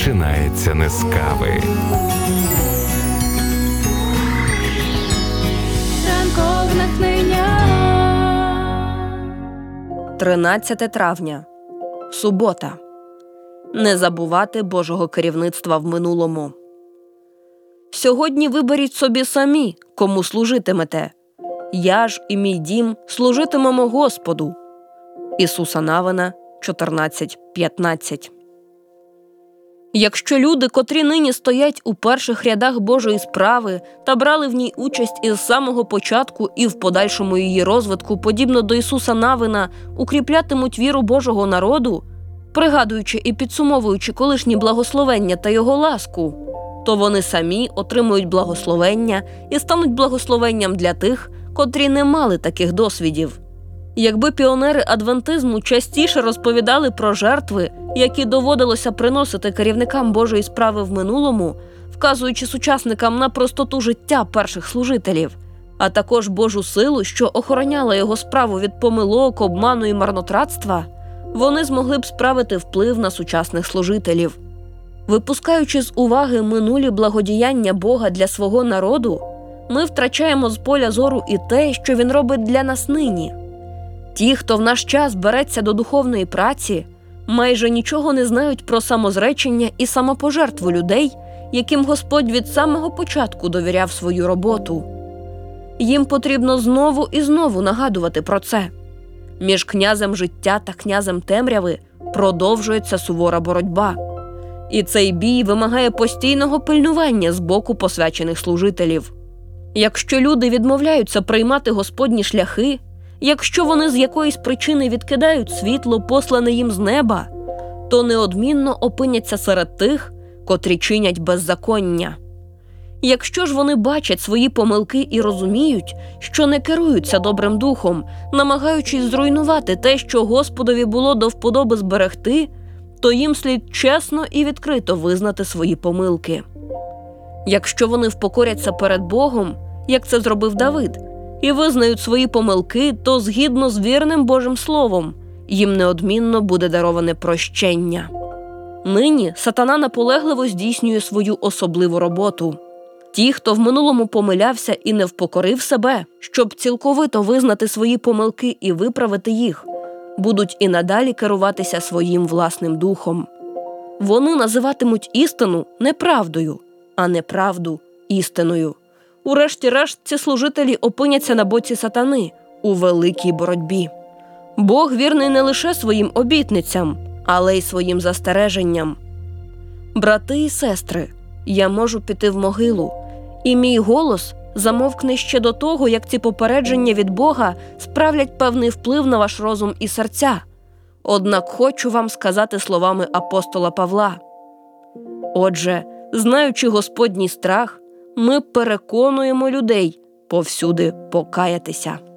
починається не з кави. Ранкове натхнення. 13 травня. Субота. Не забувати Божого керівництва в минулому. Сьогодні виберіть собі самі, кому служитимете. Я ж і мій дім служитимемо Господу. Ісуса Навина 14:15. Якщо люди, котрі нині стоять у перших рядах Божої справи та брали в ній участь із самого початку і в подальшому її розвитку, подібно до Ісуса Навина, укріплятимуть віру Божого народу, пригадуючи і підсумовуючи колишні благословення та Його ласку, то вони самі отримують благословення і стануть благословенням для тих, котрі не мали таких досвідів. Якби піонери адвентизму частіше розповідали про жертви, які доводилося приносити керівникам Божої справи в минулому, вказуючи сучасникам на простоту життя перших служителів, а також Божу силу, що охороняла його справу від помилок, обману і марнотратства, вони змогли б справити вплив на сучасних служителів. Випускаючи з уваги минулі благодіяння Бога для свого народу, ми втрачаємо з поля зору і те, що Він робить для нас нині. Ті, хто в наш час береться до духовної праці, майже нічого не знають про самозречення і самопожертву людей, яким Господь від самого початку довіряв свою роботу. Їм потрібно знову і знову нагадувати про це. Між князем життя та князем темряви продовжується сувора боротьба. І цей бій вимагає постійного пильнування з боку посвячених служителів. Якщо люди відмовляються приймати Господні шляхи, якщо вони з якоїсь причини відкидають світло, послане їм з неба, то неодмінно опиняться серед тих, котрі чинять беззаконня. Якщо ж вони бачать свої помилки і розуміють, що не керуються добрим духом, намагаючись зруйнувати те, що Господові було до вподоби зберегти, то їм слід чесно і відкрито визнати свої помилки. Якщо вони впокоряться перед Богом, як це зробив Давид, і визнають свої помилки, то згідно з вірним Божим Словом їм неодмінно буде дароване прощення. Нині сатана наполегливо здійснює свою особливу роботу. Ті, хто в минулому помилявся і не впокорив себе, щоб цілковито визнати свої помилки і виправити їх, будуть і надалі керуватися своїм власним духом. Вони називатимуть істину неправдою, а неправду істиною. Урешті-решт ці служителі опиняться на боці сатани у великій боротьбі. Бог вірний не лише своїм обітницям, але й своїм застереженням. Брати і сестри, я можу піти в могилу, і мій голос замовкне ще до того, як ці попередження від Бога справлять певний вплив на ваш розум і серця. Однак хочу вам сказати словами апостола Павла. Отже, знаючи Господній страх, ми переконуємо людей повсюди покаятися.